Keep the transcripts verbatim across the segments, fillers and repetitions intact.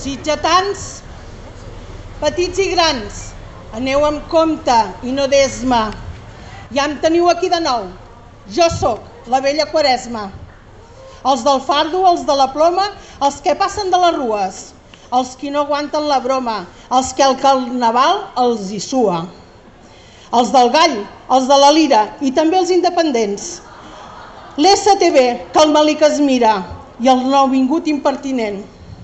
Sitgetans, petits i grans, aneu amb compte i no d'esma. Ja em teniu aquí de nou. Jo sóc la vella Quaresma. Els del fardo, els de la ploma, els que passen de les rues, els qui no aguanten la broma, els que el carnaval els hi sua. Els del gall, els de la lira i també els independents. L'S T B, que el malic es mira, i el nouvingut impertinent.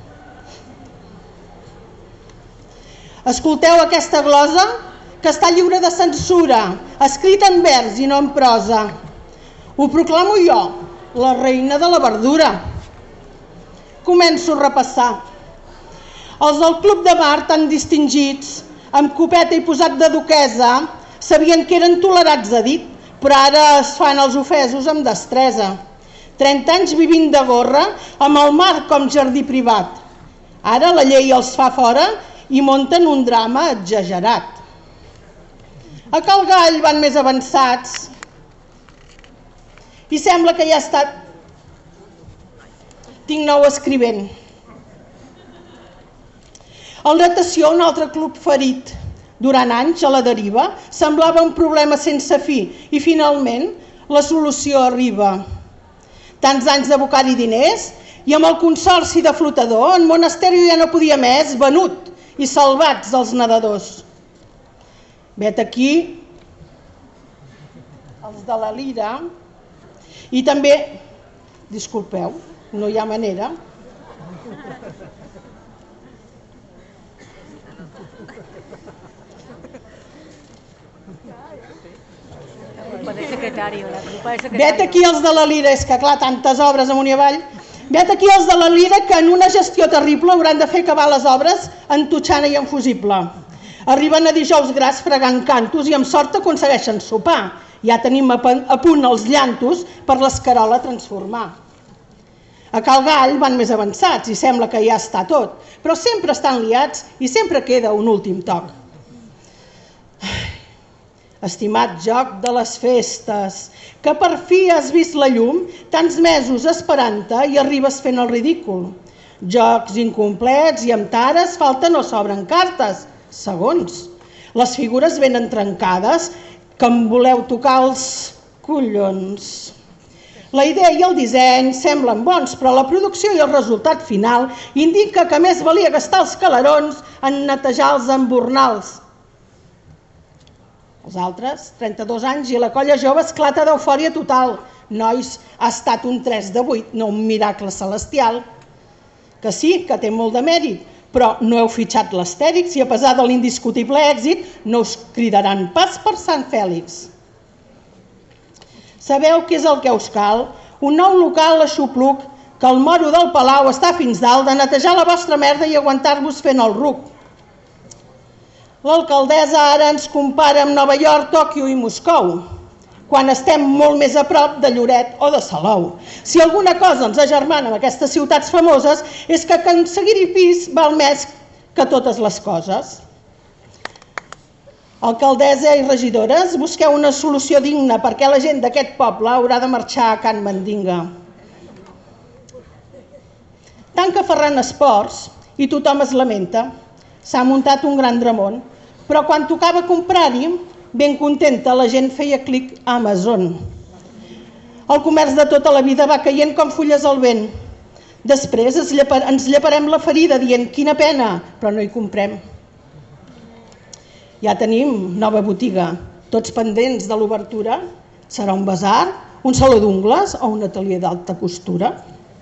Escolteu aquesta glosa que està lliure de censura, escrita en vers i no en prosa. Ho proclamo jo, la reina de la verdura. Començo a repassar. Els del club de bar tan distingits, amb copeta i posat de duquesa, sabien que eren tolerats a dit, però ara es fan els ofesos amb destresa. trenta anys vivint de gorra, amb el mar com jardí privat. Ara la llei els fa fora i munten un drama exagerat. A Cal Gall van més avançats i sembla que ja ha estat... Tinc nou escrivent. El Natació, un altre club ferit durant anys a la deriva, semblava un problema sense fi i finalment la solució arriba. Tants anys d'abocar-hi diners i amb el consorci de flotador en Monasterio ja no podia més, venut i salvats els nedadors. Vet aquí els de la lira i també, disculpeu, no hi ha manera, vet aquí els de la lira, és que clar, tantes obres amunt i avall, vet aquí els de la lira que en una gestió terrible hauran de fer acabar les obres en Totxana i en Fusible. Arriben a dijous gras fregant cantos i amb sort aconsegueixen sopar. Ja tenim a punt els llantos per l'escarola transformar. A Cal Gall van més avançats i sembla que ja està tot, però sempre estan liats i sempre queda un últim toc. Estimat joc de les festes, que per fi has vist la llum, tants mesos esperant-te i arribes fent el ridícul. Jocs incomplets i amb tares falten o sobren cartes, segons. Les figures venen trencades, que em voleu tocar els collons. La idea i el disseny semblen bons, però la producció i el resultat final indica que més valia gastar els calarons en netejar els embornals. Els altres, trenta-dos anys, i la colla jove esclata d'eufòria total. Nois, ha estat un tres de vuit, no un miracle celestial. Que sí, que té molt de mèrit, però no heu fitxat l'Astèrix i a pesar de l'indiscutible èxit no us cridaran pas per Sant Fèlix. Sabeu què és el que us cal? Un nou local a Xupluc, que el moro del Palau està fins dalt de netejar la vostra merda i aguantar-vos fent el ruc. L'alcaldessa ara ens compara amb Nova York, Tòquio i Moscou, quan estem molt més a prop de Lloret o de Salou. Si alguna cosa ens agermana amb aquestes ciutats famoses és que aconseguir-hi pis val més que totes les coses. Alcaldessa i regidores, busqueu una solució digna perquè la gent d'aquest poble haurà de marxar a Can Mandinga. Tanca Ferran Esports i tothom es lamenta. S'ha muntat un gran dramón, però quan tocava comprar-hi, ben contenta, la gent feia clic a Amazon. El comerç de tota la vida va caient com fulles al vent. Després ens lleparem la ferida dient quina pena, però no hi comprem. Ja tenim nova botiga, tots pendents de l'obertura. Serà un basar, un saló d'ungles o un atelier d'alta costura.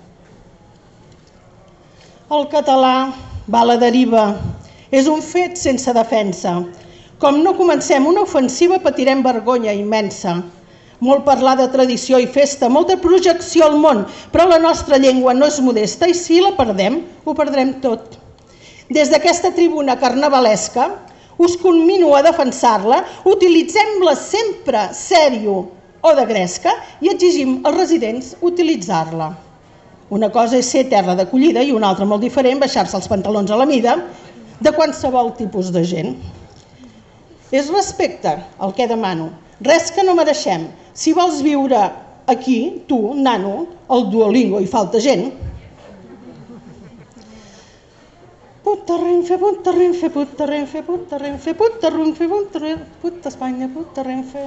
El català va a la deriva. És un fet sense defensa. Com no comencem una ofensiva patirem vergonya immensa. Molt parlar de tradició i festa, molta projecció al món, però la nostra llengua no és modesta i si la perdem, ho perdrem tot. Des d'aquesta tribuna carnavalesca us conmino a defensar-la, utilitzem-la sempre sèrio o de gresca i exigim als residents utilitzar-la. Una cosa és ser terra d'acollida i una altra molt diferent, baixar-se els pantalons a la mida de qualsevol tipus de gent. És respecte el que demano, res que no mereixem. Si vols viure aquí, tu, nano, al Duolingo hi falta gent. puta Renfe, puta Renfe, puta Renfe, puta Renfe, puta Renfe, puta Renfe, puta Espanya, puta Renfe.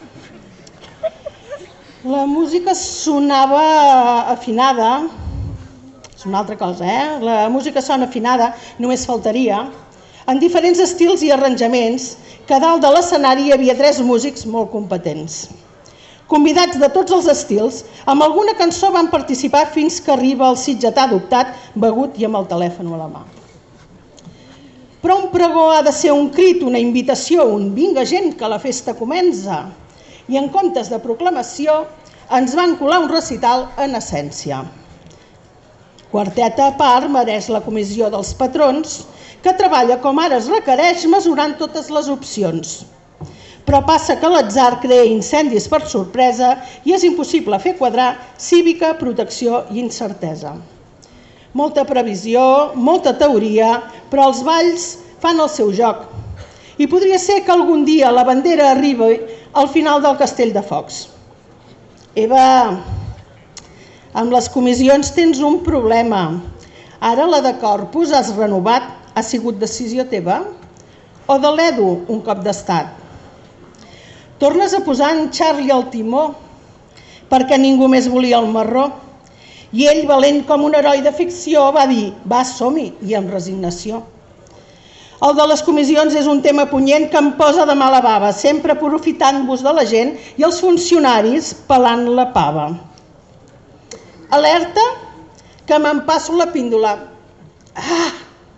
La música sonava afinada, és una altra cosa, eh? La música sona afinada, només faltaria, en diferents estils i arranjaments, que a dalt de l'escenari hi havia tres músics molt competents. Convidats de tots els estils, amb alguna cançó van participar fins que arriba el sitgetà adoptat, begut i amb el telèfon a la mà. Però un pregó ha de ser un crit, una invitació, un vinga gent que la festa comença. I en comptes de proclamació ens van colar un recital en essència. Quarteta a part mereix la comissió dels patrons, que treballa com ara es requereix mesurant totes les opcions. Però passa que l'atzar crea incendis per sorpresa i és impossible fer quadrar cívica, protecció i incertesa. Molta previsió, molta teoria, però els balls fan el seu joc. I podria ser que algun dia la bandera arribi al final del castell de focs. Eva, amb les comissions tens un problema. Ara la de Corpus has renovat, ha sigut decisió teva? O de l'Edu, un cop d'estat? Tornes a posar en Charlie al timó, perquè ningú més volia el marró. I ell, valent com un heroi de ficció, va dir, va, som-hi, i amb resignació. El de les comissions és un tema punyent que em posa de mala bava, sempre aprofitant-vos de la gent i els funcionaris pelant la pava. Alerta, que me'n passo la píndola. Ah!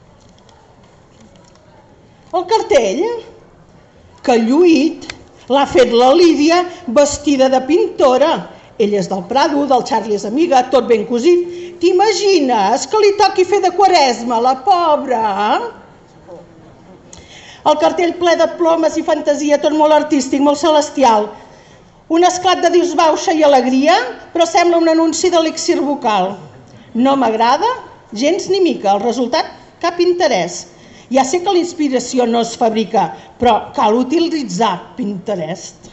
El cartell, que lluït, l'ha fet la Lídia vestida de pintora. Ell és del Prado, del Charlie és amiga, tot ben cosit. T'imagines que li toqui fer de Quaresma, la pobra? El cartell ple de plomes i fantasia, tot molt artístic, molt celestial. Un esclat de Dius bauxa i alegria, però sembla un anunci de l'elixir vocal. No m'agrada gens ni mica, el resultat cap interès. Ja sé que la inspiració no es fabrica, però cal utilitzar Pinterest.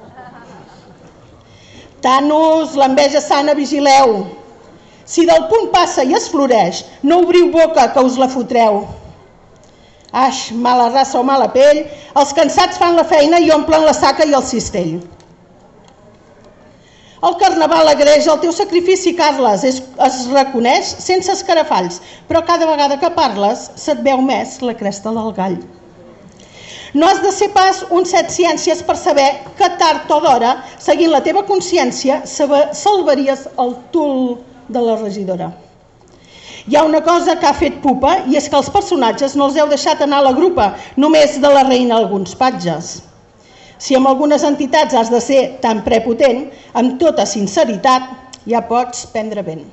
Thanos, l'enveja sana, vigileu. Si del punt passa i es floreix, no obriu boca que us la fotreu. Aix, mala raça o mala pell, els cansats fan la feina i omplen la saca i el cistell. El carnaval agraeix el teu sacrifici, Carles, es, es reconeix sense escarafalls, però cada vegada que parles se't veu més la cresta del gall. No has de ser pas un set ciències per saber que tard o d'hora, seguint la teva consciència, salvaries el tul de la regidora. Hi ha una cosa que ha fet pupa i és que els personatges no els heu deixat anar a la grupa, només de la reina alguns patges. Si amb algunes entitats has de ser tan prepotent, amb tota sinceritat, ja pots prendre vent.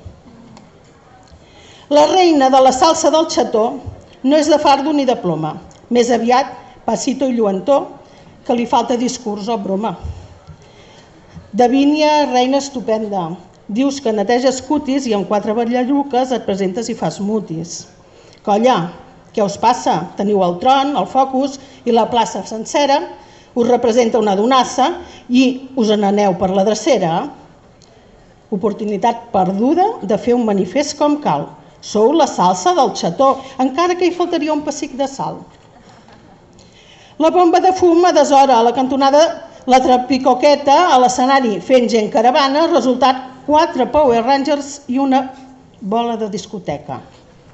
La reina de la salsa del xató no és de fardo ni de ploma, més aviat passito i lluentor, que li falta discurs o broma. Davínia, reina estupenda, dius que neteges cutis i amb quatre batllalluques et presentes i fas mutis. Colla, què us passa? Teniu el tron, el focus i la plaça sencera, us representa una donassa i us n'aneu per la drecera. Oportunitat perduda de fer un manifest com cal. Sou la salsa del xató, encara que hi faltaria un pessic de sal. La bomba de fum a deshora, a la cantonada la trapicoqueta, a l'escenari fent gent caravana, resultat quatre Power Rangers i una bola de discoteca.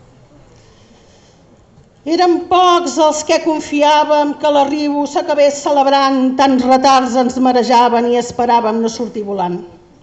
Eren pocs els que confiàvem que l'arribo s'acabés celebrant, tants retards ens marejaven i esperàvem no sortir volant.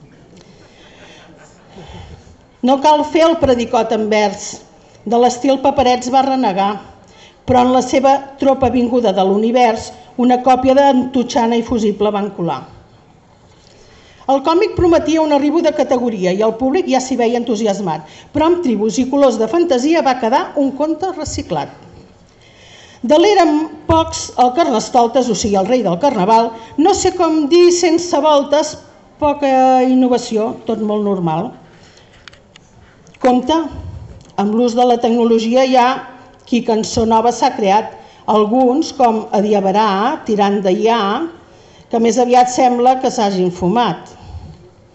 No cal fer el predicot en vers, de l'estil Paperets va renegar, però en la seva tropa vinguda de l'univers una còpia d'Entutxana i Fusible van colar. El còmic prometia un arribo de categoria i el públic ja s'hi veia entusiasmat, però amb tribus i colors de fantasia va quedar un conte reciclat. De l'érem pocs el Carnestoltes, o sigui el rei del carnaval, no sé com dir sense voltes, poca innovació, tot molt normal. Compte, amb l'ús de la tecnologia hi ha qui cançó nova s'ha creat, alguns com Adiabarà, tirant de ja, que més aviat sembla que s'hagin fumat.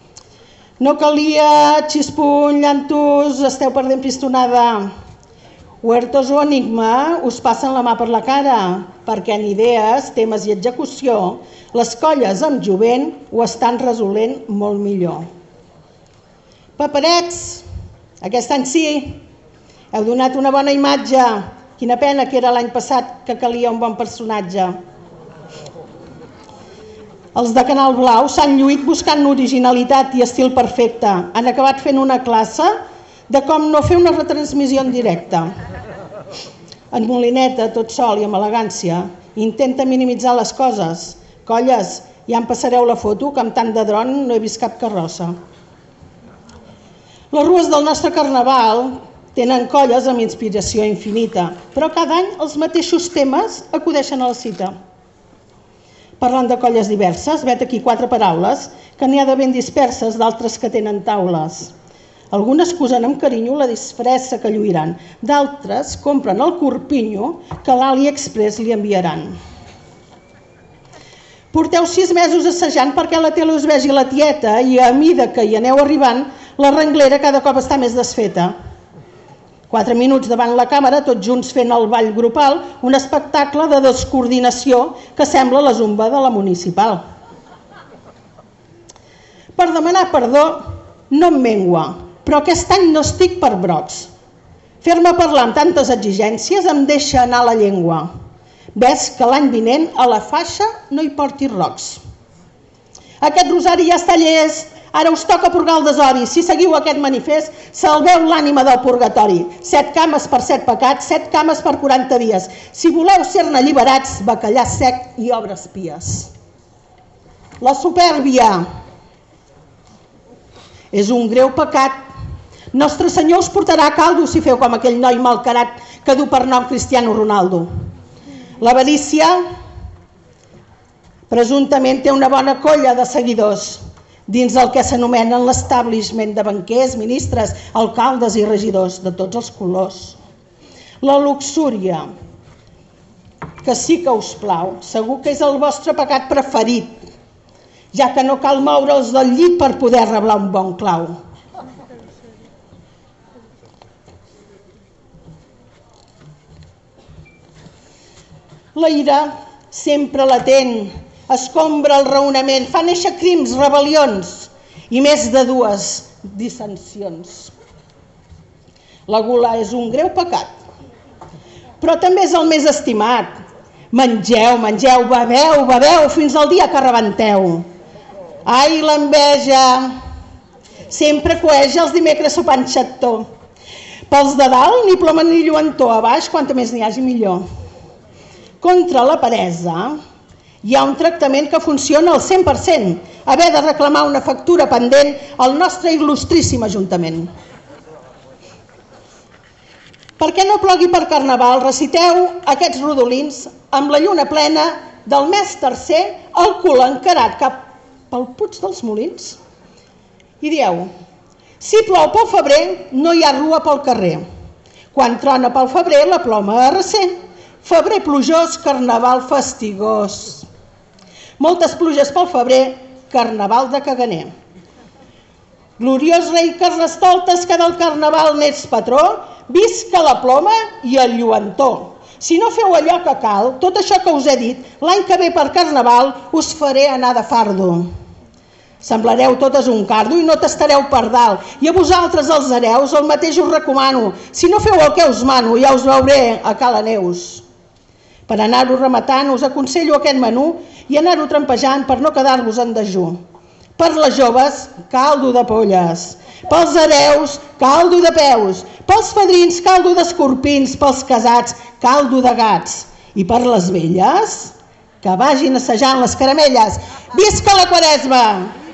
No calia, xispuny, llantus, esteu perdent pistonada. Huertos o Enigma us passen la mà per la cara, perquè en idees, temes i execució, les colles amb jovent ho estan resolent molt millor. Paperets, aquest any sí, heu donat una bona imatge. Quina pena que era l'any passat que calia un bon personatge. Els de Canal Blau s'han lluït buscant originalitat i estil perfecte. Han acabat fent una classe de com no fer una retransmissió en directe. En Molineta, tot sol i amb elegància, intenta minimitzar les coses. Colles, ja em passareu la foto, que amb tant de dron no he vist cap carrossa. Les rues del nostre carnaval tenen colles amb inspiració infinita, però cada any els mateixos temes acudeixen a la cita. Parlant de colles diverses, vet aquí quatre paraules, que n'hi ha de ben disperses, d'altres que tenen taules. Algunes posen amb carinyo la disfressa que lluiran, d'altres compren el corpinyo que l'AliExpress li enviaran. Porteu sis mesos assajant perquè la tele us vegi la tieta i a mida que hi aneu arribant, la renglera cada cop està més desfeta. Quatre minuts davant la càmera, tots junts fent el ball grupal, un espectacle de descoordinació que sembla la zumba de la municipal. Per demanar perdó no em mengua, però aquest any no estic per brots. Fer-me parlar amb tantes exigències em deixa anar la llengua. Ves que l'any vinent a la faixa no hi portis rocs. Aquest rosari ja està llest, ara us toca purgar el desori. Si seguiu aquest manifest, salveu l'ànima del purgatori. Set cames per set pecats, set cames per quaranta dies. Si voleu ser-ne alliberats, bacallà sec i obres pies. La supèrbia és un greu pecat. Nostre Senyor us portarà a caldo si feu com aquell noi malcarat que du per nom Cristiano Ronaldo. L'avarícia presumptament té una bona colla de seguidors dins el que s'anomenen l'establishment de banquers, ministres, alcaldes i regidors de tots els colors. La luxúria, que sí que us plau, segur que és el vostre pecat preferit, ja que no cal moure'ls del llit per poder reblar un bon clau. La ira, sempre latent, escombra el raonament, fa néixer crims, rebel·lions i més de dues dissensions. La gula és un greu pecat, però també és el més estimat. Mengeu, mengeu, beveu, beveu, fins al dia que rebenteu. Ai, l'enveja! Sempre coeja els dimecres sopant xató. Pels de dalt, ni ploma ni lluentor, a baix, quanta més n'hi hagi millor. Contra la peresa hi ha un tractament que funciona al cent per cent, haver de reclamar una factura pendent al nostre il·lustríssim Ajuntament. Perquè no plogui per Carnaval, reciteu aquests rodolins amb la lluna plena del mes tercer, el cul encarat cap pel Puig dels Molins. I dieu, si plou pel febrer, no hi ha rua pel carrer. Quan trona pel febrer, la ploma a recer. Febrer plujós, Carnaval fastigós. Moltes pluges pel febrer, Carnaval de caganer. Gloriós rei Carnestoltes, que del Carnaval n'ets patró, visca la ploma i el lluentor. Si no feu allò que cal, tot això que us he dit, l'any que ve per Carnaval us faré anar de fardo. Semblareu totes un cardo i no tastareu per dalt. I a vosaltres, els hereus, el mateix us recomano. Si no feu el que us mano, ja us veuré a Cala Neus. Per anar-ho rematant, us aconsello aquest menú i anar-ho trampejant per no quedar-vos en dejú. Per les joves, caldo de polles. Pels hereus, caldo de peus. Pels padrins, caldo d'escorpins. Pels casats, caldo de gats. I per les velles, que vagin assajant les caramelles. Visca la Quaresma!